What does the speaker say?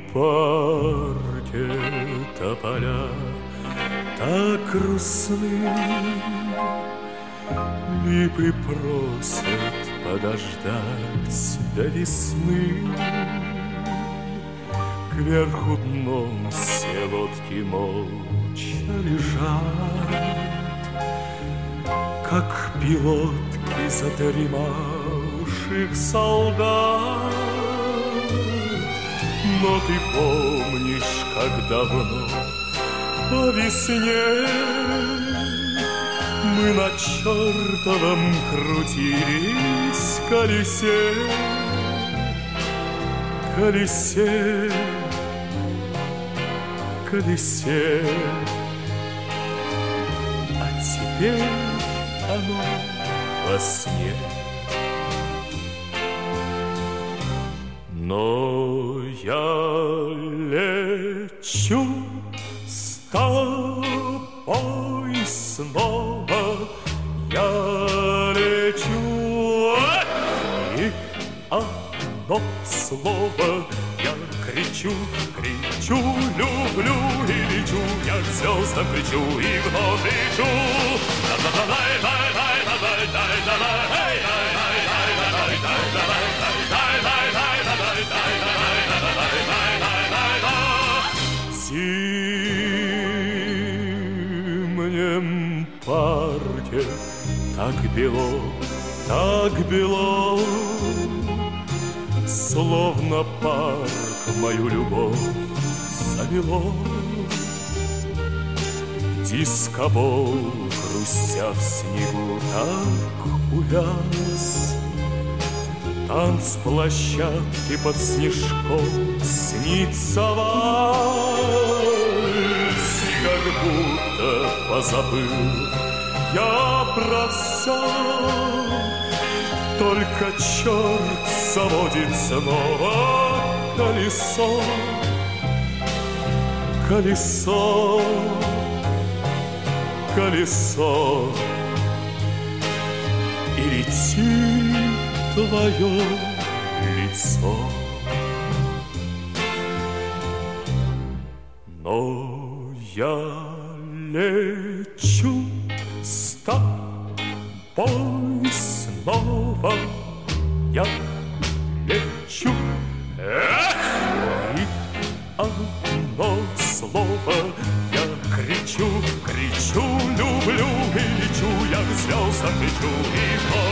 парке тополя так грустны, липы просят подождать до весны. Кверху дном все лодки молча лежат, как пилотки задремавших солдат. Но ты помнишь, как давно по весне мы на чертовом крутились колесе, колесе, колесе. А теперь оно во сне. Но я лечу с тобой снова, я лечу, и одно слово я кричу, кричу, люблю и лечу, я к звездам кричу и вновь лечу. В зимнем парке так бело, словно парк мою любовь замело. Дискобол, хрустя в снегу, так увяз. Танцплощадки под снежком снится вальс, и как будто позабыл я про все. Только черт заводит снова колесо, колесо, колесо, и летит твое лицо. Но я лечу с тобой снова, я лечу, и одно слово я кричу, кричу, люблю и лечу, я к звездам кричу и